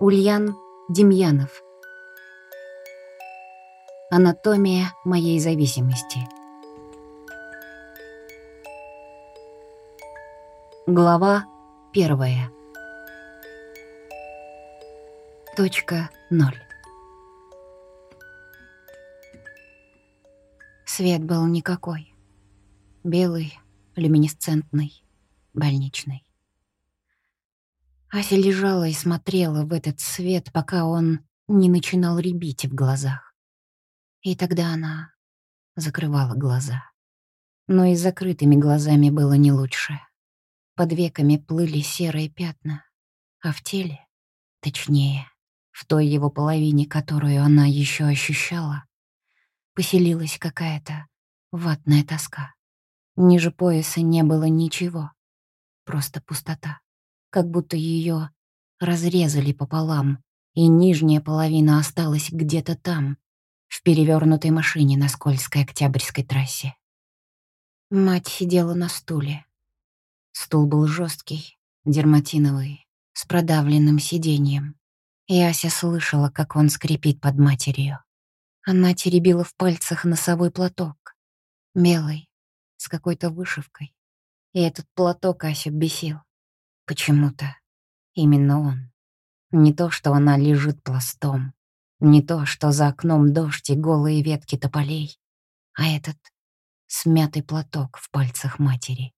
Ульян Демьянов. Анатомия моей зависимости. Глава 1. Точка 0. Свет был никакой. Белый, люминесцентный, больничный. Ася лежала и смотрела в этот свет, пока он не начинал рябить в глазах. И тогда она закрывала глаза. Но и с закрытыми глазами было не лучше. Под веками плыли серые пятна, а в теле, точнее, в той его половине, которую она еще ощущала, поселилась какая-то ватная тоска. Ниже пояса не было ничего, просто пустота, как будто ее разрезали пополам, и нижняя половина осталась где-то там, в перевернутой машине на скользкой Октябрьской трассе. Мать сидела на стуле. Стул был жесткий, дерматиновый, с продавленным сиденьем, и Ася слышала, как он скрипит под матерью. Она теребила в пальцах носовой платок, белый, с какой-то вышивкой, и этот платок Асю бесил. Почему-то именно он. Не то, что она лежит пластом, не то, что за окном дождь и голые ветки тополей, а этот смятый платок в пальцах матери.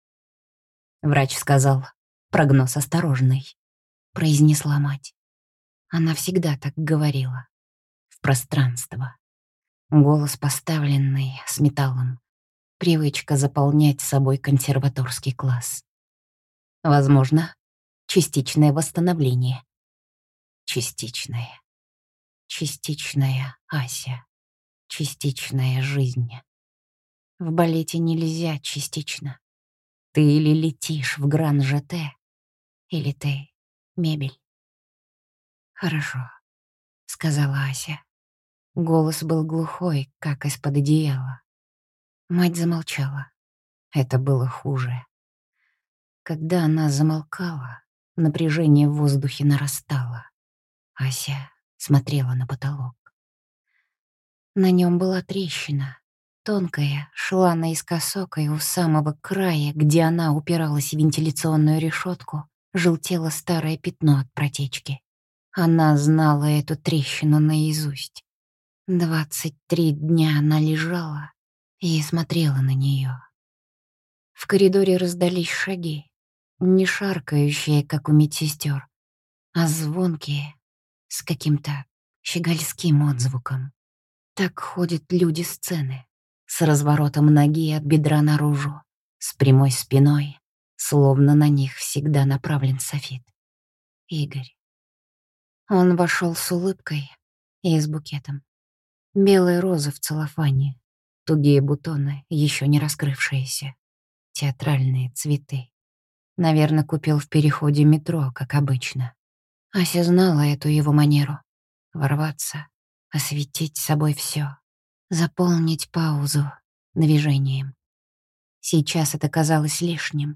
Врач сказал, прогноз осторожный, произнесла мать. Она всегда так говорила. В пространство. Голос поставленный, с металлом. Привычка заполнять собой консерваторский класс. Возможно, частичное восстановление. Частичное. Частичная Ася. Частичная жизнь. В балете нельзя частично. Ты или летишь в Гран-ЖТ, или ты мебель. «Хорошо», — сказала Ася. Голос был глухой, как из-под одеяла. Мать замолчала. Это было хуже. Когда она замолкала, напряжение в воздухе нарастало. Ася смотрела на потолок. На нем была трещина. Тонкая, шла наискосок, и у самого края, где она упиралась в вентиляционную решетку, желтело старое пятно от протечки. Она знала эту трещину наизусть. 23 дня она лежала и смотрела на нее. В коридоре раздались шаги, не шаркающие, как у медсестер, а звонкие, с каким-то щегольским отзвуком. Так ходят люди сцены, с разворотом ноги от бедра наружу, с прямой спиной, словно на них всегда направлен софит. Игорь. Он вошел с улыбкой и с букетом. Белые розы в целлофане, тугие бутоны, еще не раскрывшиеся, театральные цветы. Наверное, купил в переходе метро, как обычно. Ася знала эту его манеру. Ворваться, осветить собой все, заполнить паузу движением. Сейчас это казалось лишним.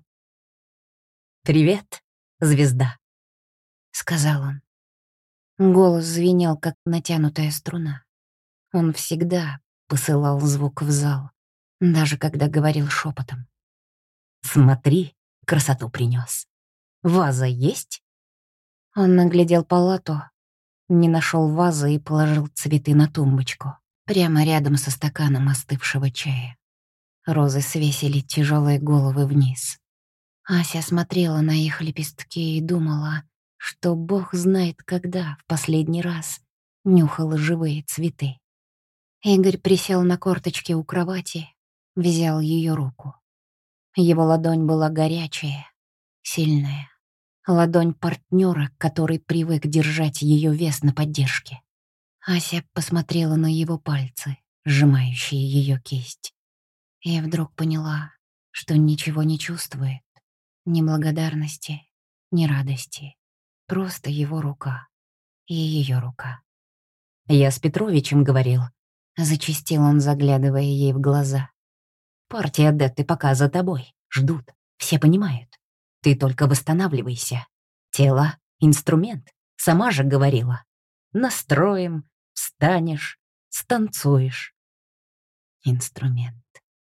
«Привет, звезда», — сказал он. Голос звенел, как натянутая струна. Он всегда посылал звук в зал, даже когда говорил шепотом. «Смотри, красоту принес. Ваза есть?» Он наглядел палату, не нашел вазы и положил цветы на тумбочку, прямо рядом со стаканом остывшего чая. Розы свесили тяжелые головы вниз. Ася смотрела на их лепестки и думала, что Бог знает, когда в последний раз нюхала живые цветы. Игорь присел на корточки у кровати, взял ее руку. Его ладонь была горячая, сильная. Ладонь партнера, который привык держать ее вес на поддержке. Ася посмотрела на его пальцы, сжимающие ее кисть. И вдруг поняла, что ничего не чувствует. Ни благодарности, ни радости. Просто его рука и ее рука. «Я с Петровичем говорил», — зачастил он, заглядывая ей в глаза. «Партия Детты пока за тобой. Ждут. Все понимают. Ты только восстанавливайся. Тело — инструмент. Сама же говорила. Настроим, встанешь, станцуешь. Инструмент.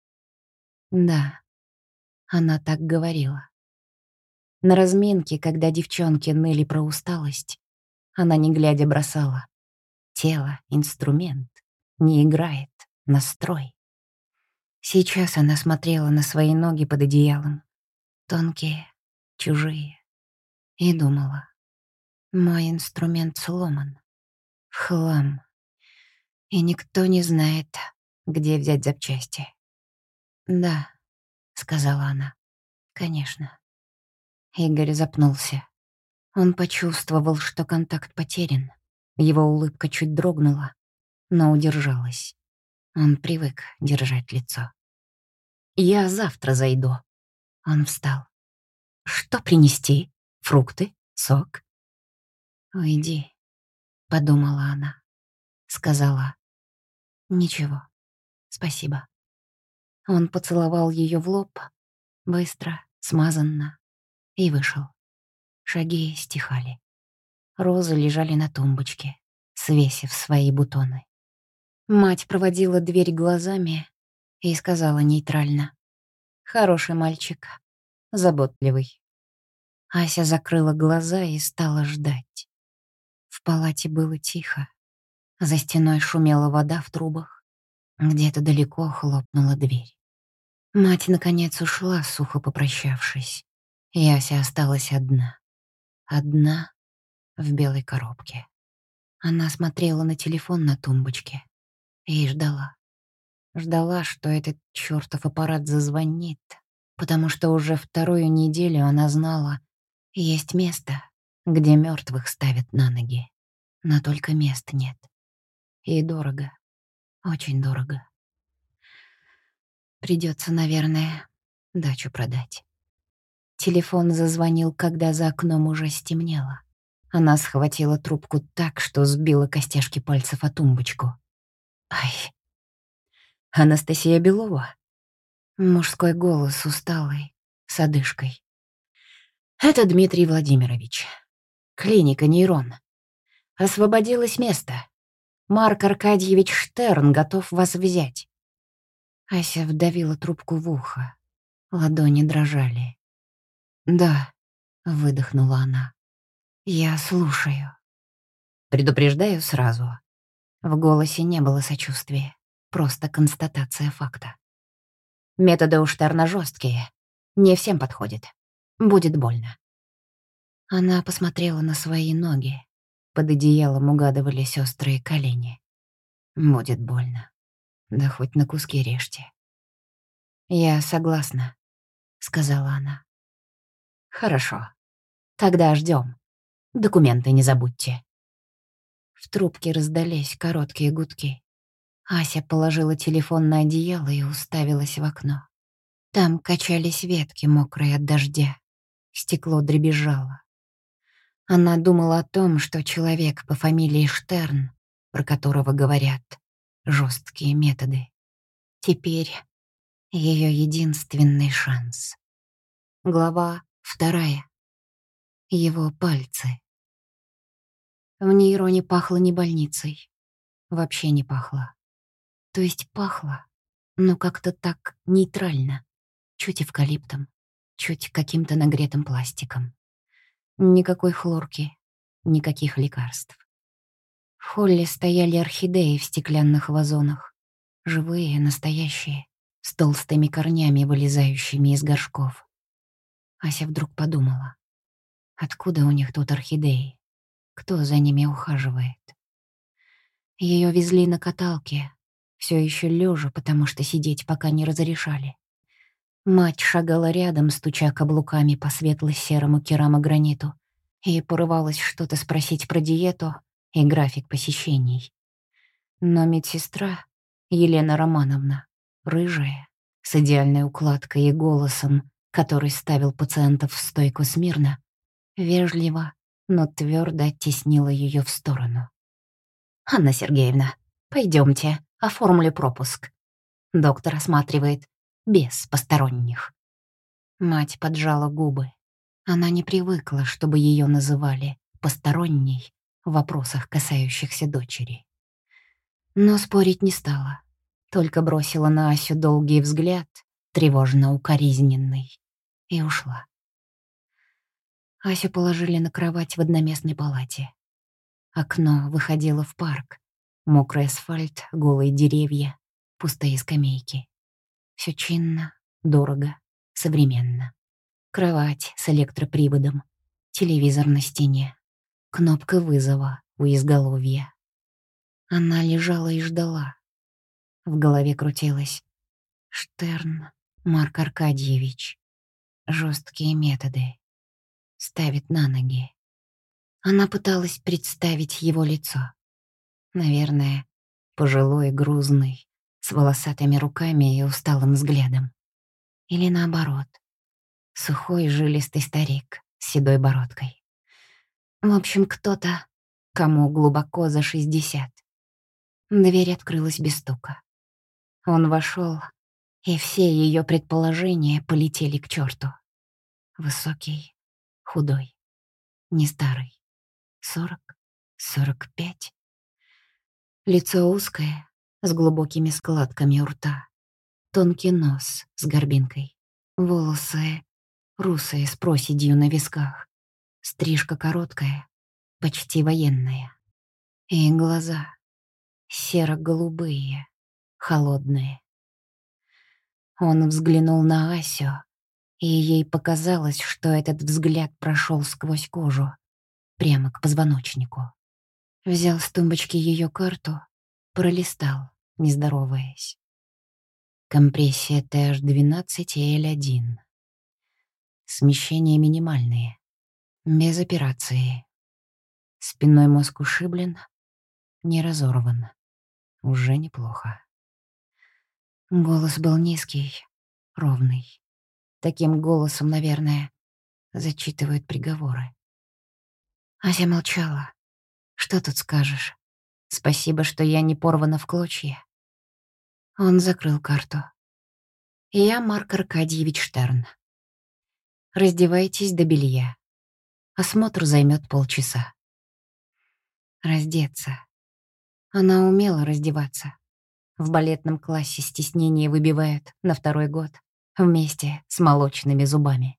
Да, она так говорила. На разминке, когда девчонки ныли про усталость, она не глядя бросала. Тело — инструмент, не играет, настрой. Сейчас она смотрела на свои ноги под одеялом, тонкие, чужие, и думала: мой инструмент сломан, в хлам, и никто не знает, где взять запчасти. «Да», — сказала она, — «конечно». Игорь запнулся. Он почувствовал, что контакт потерян. Его улыбка чуть дрогнула, но удержалась. Он привык держать лицо. «Я завтра зайду». Он встал. «Что принести? Фрукты? Сок?» «Уйди», — подумала она. Сказала: «Ничего, спасибо». Он поцеловал ее в лоб, быстро, смазанно, и вышел. Шаги стихали. Розы лежали на тумбочке, свесив свои бутоны. Мать проводила дверь глазами и сказала нейтрально: «Хороший мальчик, заботливый». Ася закрыла глаза и стала ждать. В палате было тихо. За стеной шумела вода в трубах. Где-то далеко хлопнула дверь. Мать, наконец, ушла, сухо попрощавшись. И Ася осталась одна. Одна в белой коробке. Она смотрела на телефон на тумбочке и ждала. Ждала, что этот чёртов аппарат зазвонит, потому что уже вторую неделю она знала, есть место, где мёртвых ставят на ноги. Но только мест нет. И дорого. Очень дорого. Придётся, наверное, дачу продать. Телефон зазвонил, когда за окном уже стемнело. Она схватила трубку так, что сбила костяшки пальцев о тумбочку. Ай. Анастасия Белова. Мужской голос усталый, с одышкой. «Это Дмитрий Владимирович. Клиника «Нейрон». Освободилось место. Марк Аркадьевич Штерн готов вас взять». Ася вдавила трубку в ухо. Ладони дрожали. «Да», — выдохнула она. «Я слушаю». Предупреждаю сразу. В голосе не было сочувствия, просто констатация факта. Методы у Штерна жесткие, не всем подходит. Будет больно. Она посмотрела на свои ноги. Под одеялом угадывались острые колени. Будет больно. Да хоть на куски режьте. «Я согласна», — сказала она. «Хорошо. Тогда ждем. Документы не забудьте». В трубке раздались короткие гудки. Ася положила телефон на одеяло и уставилась в окно. Там качались ветки, мокрые от дождя. Стекло дребезжало. Она думала о том, что человек по фамилии Штерн, про которого говорят жесткие методы, теперь ее единственный шанс. Глава 2. Его пальцы. В нейроне пахло не больницей. Вообще не пахло. То есть пахло, но как-то так нейтрально. Чуть эвкалиптом, чуть каким-то нагретым пластиком. Никакой хлорки, никаких лекарств. В холле стояли орхидеи в стеклянных вазонах. Живые, настоящие, с толстыми корнями, вылезающими из горшков. Ася вдруг подумала, откуда у них тут орхидеи? Кто за ними ухаживает? Ее везли на каталке, все еще лежа, потому что сидеть пока не разрешали. Мать шагала рядом, стуча каблуками по светло-серому керамограниту, и порывалась что-то спросить про диету и график посещений. Но медсестра, Елена Романовна, рыжая, с идеальной укладкой и голосом, который ставил пациентов в стойку смирно, вежливо, но твердо оттеснила ее в сторону. «Анна Сергеевна, пойдемте, оформлю пропуск. Доктор осматривает без посторонних». Мать поджала губы. Она не привыкла, чтобы ее называли посторонней в вопросах, касающихся дочери. Но спорить не стала, только бросила на Асю долгий взгляд, тревожно-укоризненный, и ушла. Асю положили на кровать в одноместной палате. Окно выходило в парк. Мокрый асфальт, голые деревья, пустые скамейки. Все чинно, дорого, современно. Кровать с электроприводом, телевизор на стене, кнопка вызова у изголовья. Она лежала и ждала. В голове крутилось: Штерн Марк Аркадьевич. Жесткие методы. Ставит на ноги. Она пыталась представить его лицо. Наверное, пожилой, грузный, с волосатыми руками и усталым взглядом. Или наоборот, сухой, жилистый старик с седой бородкой. В общем, кто-то, кому глубоко за 60. Дверь открылась без стука. Он вошел, и все ее предположения полетели к черту. Высокий, худой, не старый. 40, 45. Лицо узкое, с глубокими складками у рта. Тонкий нос с горбинкой. Волосы русые с проседью на висках. Стрижка короткая, почти военная. И глаза серо-голубые, холодные. Он взглянул на Асю, и ей показалось, что этот взгляд прошел сквозь кожу, прямо к позвоночнику. Взял с тумбочки ее карту, пролистал, не здороваясь. Компрессия TH12 и L1. Смещения минимальные. Без операции. Спинной мозг ушиблен, не разорван. Уже неплохо. Голос был низкий, ровный. Таким голосом, наверное, зачитывают приговоры. Ася молчала. Что тут скажешь? Спасибо, что я не порвана в клочья. Он закрыл карту. Я Марк Аркадьевич Штерн. Раздевайтесь до белья. Осмотр займет полчаса. Раздеться. Она умела раздеваться. В балетном классе стеснение выбивают на 2-й год вместе с молочными зубами.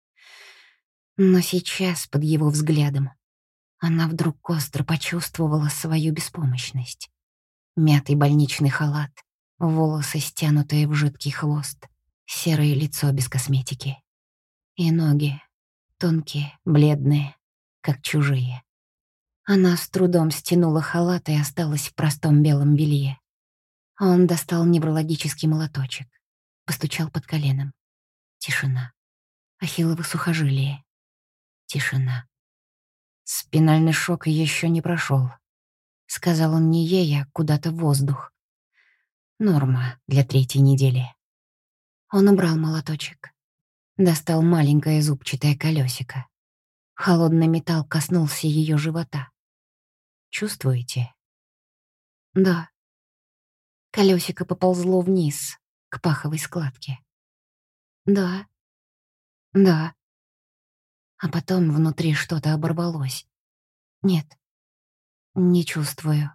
Но сейчас, под его взглядом, она вдруг остро почувствовала свою беспомощность. Мятый больничный халат, волосы, стянутые в жидкий хвост, серое лицо без косметики. И ноги, тонкие, бледные, как чужие. Она с трудом стянула халат и осталась в простом белом белье. Он достал неврологический молоточек, постучал под коленом. Тишина. Ахиллово сухожилие. Тишина. Спинальный шок еще не прошел, сказал он не ей, а куда-то в воздух. Норма для 3-й недели. Он убрал молоточек. Достал маленькое зубчатое колесико. Холодный металл коснулся ее живота. Чувствуете? Да. Колесико поползло вниз, к паховой складке. Да. Да. А потом внутри что-то оборвалось. Нет, не чувствую.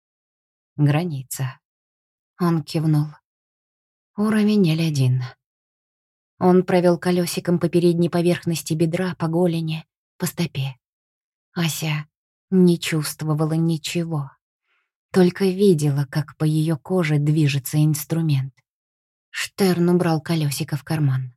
Граница. Он кивнул. Уровень L1. Он провел колесиком по передней поверхности бедра, по голени, по стопе. Ася не чувствовала ничего, только видела, как по ее коже движется инструмент. Штерн убрал колесико в карман.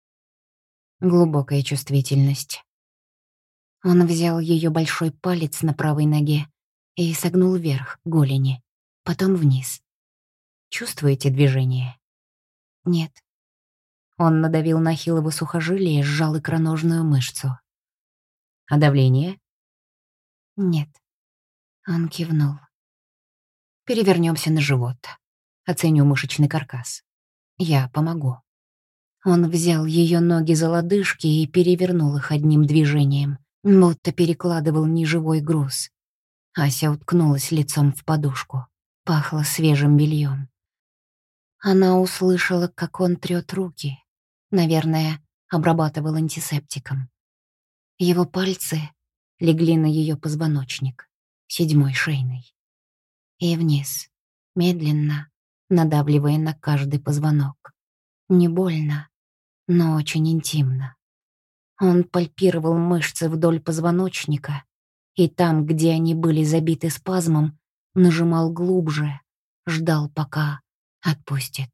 Глубокая чувствительность. Он взял ее большой палец на правой ноге и согнул вверх, к голени, потом вниз. Чувствуете движение? Нет. Он надавил на ахиллово сухожилие и сжал икроножную мышцу. А давление? Нет. Он кивнул. Перевернемся на живот. Оценю мышечный каркас. Я помогу. Он взял ее ноги за лодыжки и перевернул их одним движением, будто перекладывал неживой груз. Ася уткнулась лицом в подушку. Пахло свежим бельем. Она услышала, как он трёт руки. Наверное, обрабатывал антисептиком. Его пальцы легли на ее позвоночник, 7-й шейный, и вниз, медленно, надавливая на каждый позвонок. Не больно, но очень интимно. Он пальпировал мышцы вдоль позвоночника, и там, где они были забиты спазмом, нажимал глубже, ждал, пока отпустит.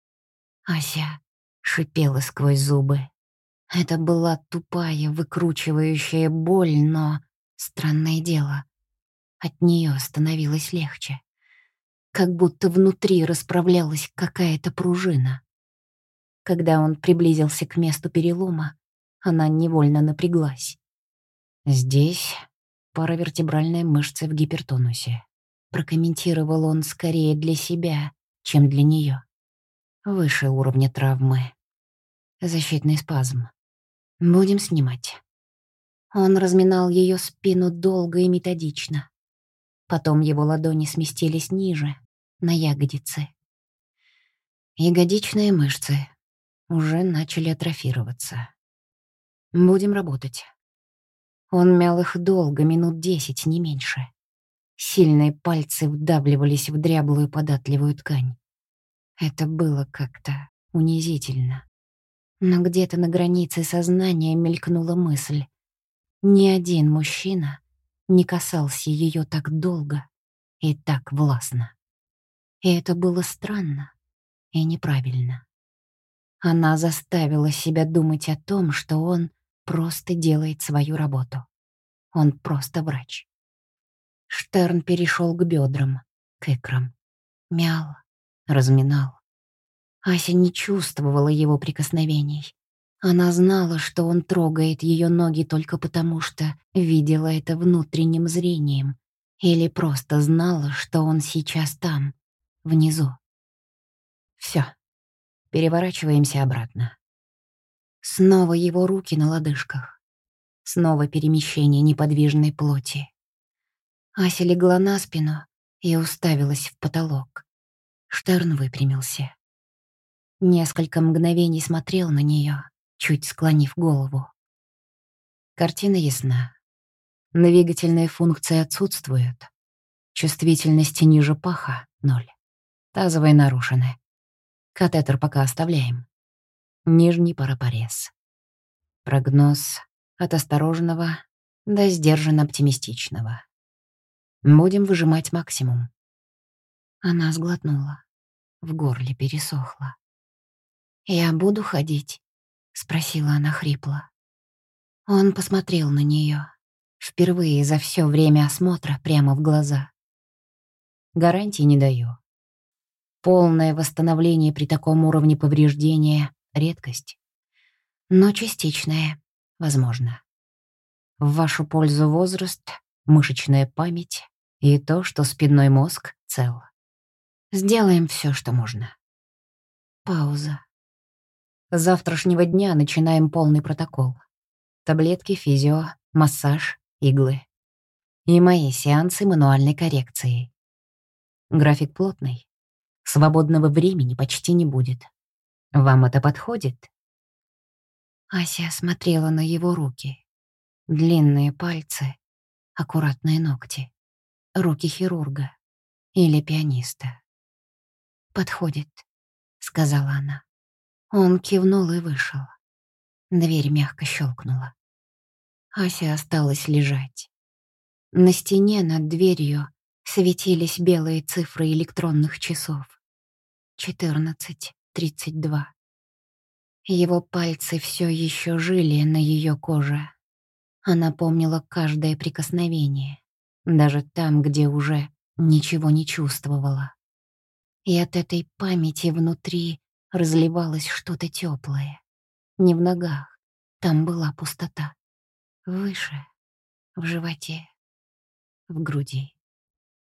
Ася шипела сквозь зубы. Это была тупая, выкручивающая боль, но, странное дело, от нее становилось легче. Как будто внутри расправлялась какая-то пружина. Когда он приблизился к месту перелома, она невольно напряглась. «Здесь паравертебральная мышца в гипертонусе», прокомментировал он скорее для себя, чем для нее. Выше уровня травмы. Защитный спазм. Будем снимать. Он разминал ее спину долго и методично. Потом его ладони сместились ниже, на ягодицы. Ягодичные мышцы уже начали атрофироваться. Будем работать. Он мял их долго, минут 10, не меньше. Сильные пальцы вдавливались в дряблую податливую ткань. Это было как-то унизительно. Но где-то на границе сознания мелькнула мысль. Ни один мужчина не касался ее так долго и так властно. И это было странно и неправильно. Она заставила себя думать о том, что он просто делает свою работу. Он просто врач. Штерн перешел к бедрам, к икрам. Мял, разминал. Ася не чувствовала его прикосновений. Она знала, что он трогает ее ноги только потому, что видела это внутренним зрением, или просто знала, что он сейчас там, внизу. Все, переворачиваемся обратно. Снова его руки на лодыжках. Снова перемещение неподвижной плоти. Ася легла на спину и уставилась в потолок. Штерн выпрямился. Несколько мгновений смотрел на нее, чуть склонив голову. Картина ясна. Двигательные функции отсутствуют. Чувствительности ниже паха — 0. Тазовые нарушены. Катетер пока оставляем. Нижний парапорез. Прогноз от осторожного до сдержанно оптимистичного. Будем выжимать максимум. Она сглотнула. В горле пересохло. «Я буду ходить?» — спросила она хрипло. Он посмотрел на нее. Впервые за все время осмотра прямо в глаза. Гарантии не даю. Полное восстановление при таком уровне повреждения — редкость. Но частичное — возможно. В вашу пользу возраст, мышечная память и то, что спинной мозг цел. Сделаем все, что можно. Пауза. С завтрашнего дня начинаем полный протокол. Таблетки, физио, массаж, иглы. И мои сеансы мануальной коррекции. График плотный. Свободного времени почти не будет. Вам это подходит? Ася смотрела на его руки. Длинные пальцы, аккуратные ногти. Руки хирурга или пианиста. «Подходит», — сказала она. Он кивнул и вышел. Дверь мягко щелкнула. Ася осталась лежать. На стене над дверью светились белые цифры электронных часов. 14:32. Его пальцы все еще жили на ее коже. Она помнила каждое прикосновение, даже там, где уже ничего не чувствовала. И от этой памяти внутри разливалось что-то теплое. Не в ногах, там была пустота. Выше, в животе, в груди.